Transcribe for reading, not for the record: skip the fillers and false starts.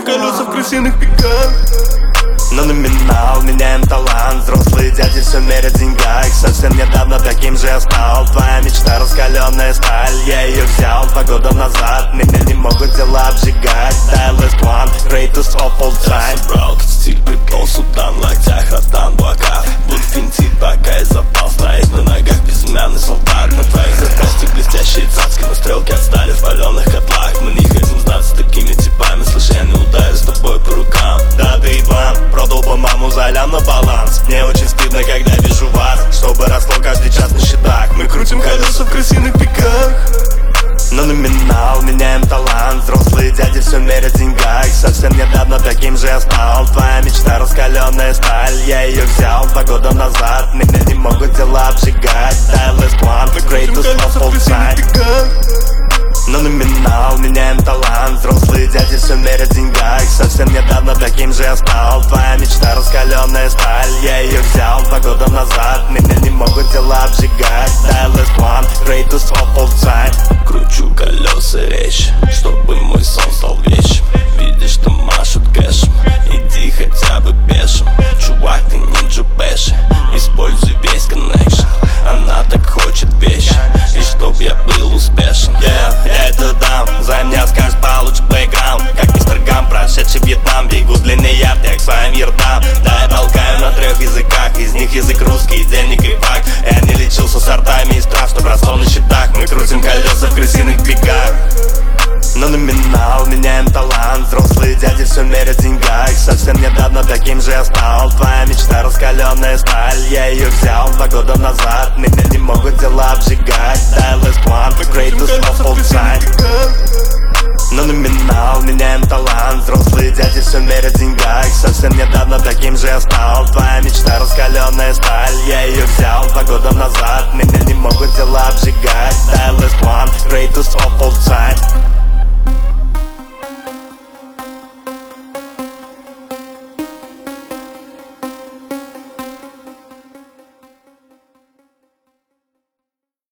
колеса в крысиных пиках. На номинал меняем талант. Взрослые дяди все мерят в деньгах. Совсем недавно таким же я стал. Твоя мечта раскаленная сталь. Я ее взял 2 года назад. Меня не могут дела обжигать. Die last one, greatest of all time. Собрал этот стиль, приплыл сюда. На локтях ротан, блокад. Буду финтить, пока я запал. Стоит на ногах безымянный солдат. На твоих запястьях блестящие цацки. Но стрелки отстали в паленых котлах. Мы не хотим знаться такими типами. Слышь, я не ударю с тобой по рукам. Да ты еблан, продал бы маму за лям на баланс. Мне очень стыдно, когда вижу вас. Чтобы росло каждый час на счетах. Мы крутим колеса в крысиных пиках. На номинал меняем талант. Взрослые дяди все мерят в деньгах. Совсем недавно таким же я стал. Твоя мечта раскаленная сталь. Я ее взял 2 года назад. Меня не могут дела обжигать. Die last one, the greatest of all time. На номинал меняем талант. Взрослые дяди все мерят в деньгах. Совсем недавно таким же я стал. Твоя мечта раскаленная сталь. Я ее взял 2 года назад. Меня не могут дела обжигать. Die last one, greatest of all time. Кручу колеса речь, чтобы мой сон стал вещим. Видишь, что машут кэшем. Иди хотя бы пешим. Чувак, ты нинджа пэши. Используй весь коннекшн. Она так хочет вещи. И чтоб я был успешен. Я это дам. За меня скажешь, получше плейграунд. Как мистер Гам, прошедший Вьетнам. Бегу длинный ярд, я к своим ярдам. Да, я толкаю на 3 языках. Из них язык русский, денег и факт. Я не лечился сортами и страх, что росло на счетах. Мы крутим колеса в крысиных пиках. На номинал меняем талант. Взрослые дяди все мерят в деньгах. Совсем недавно таким же я стал. Твоя мечта раскаленная сталь. Я ее взял 2 года назад. Меня не могут дела обжигать. Die last one, the greatest of all time. На номинал меняем талант. Взрослые дяди все мерят в деньгах. Совсем недавно таким же я стал. Твоя мечта раскаленная сталь. Я ее взял 2 года назад.